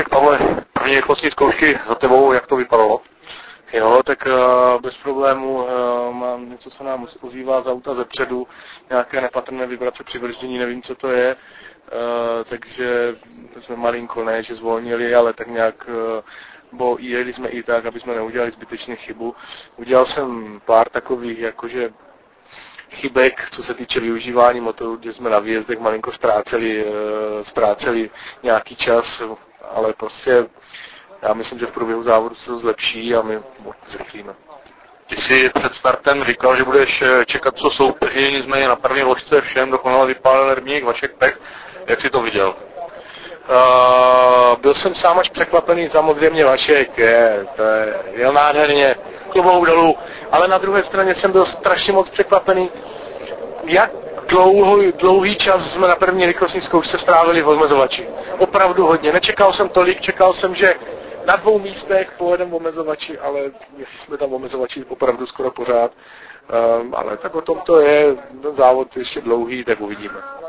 Vašek, Pavle, první rychlostní zkoušky za tebou, jak to vypadalo? Jo, tak bez problému, mám něco, co nám ozývá z auta zepředu, nějaké nepatrné vibrace při brzdění, nevím, co to je, takže jsme malinko, ne, že zvolnili, ale tak nějak, bo jeli jsme i tak, aby jsme neudělali zbytečně chybu. Udělal jsem pár takových, jakože chybek, co se týče využívání motoru, kde jsme na výjezdech malinko ztráceli nějaký čas, ale prostě já myslím, že v průběhu závodu se to zlepší a my zrychlíme. Ty jsi před startem říkal, že budeš čekat, co soupeři, nicméně na první ložce všem dokonale vypálil rybník Vašek Pech. Jak jsi to viděl? Byl jsem sám až překvapený, samozřejmě Vašek, jel nádherně, klobouk dolů, ale na druhé straně jsem byl strašně moc překvapený, jak dlouhý čas jsme na první rychlostní zkoušce strávili v omezovači. Opravdu hodně. Nečekal jsem tolik, čekal jsem, že na 2 místech pojedeme v omezovači, ale jestli jsme tam v omezovači opravdu skoro pořád. Ale tak o tom to je, ten závod ještě dlouhý, tak uvidíme.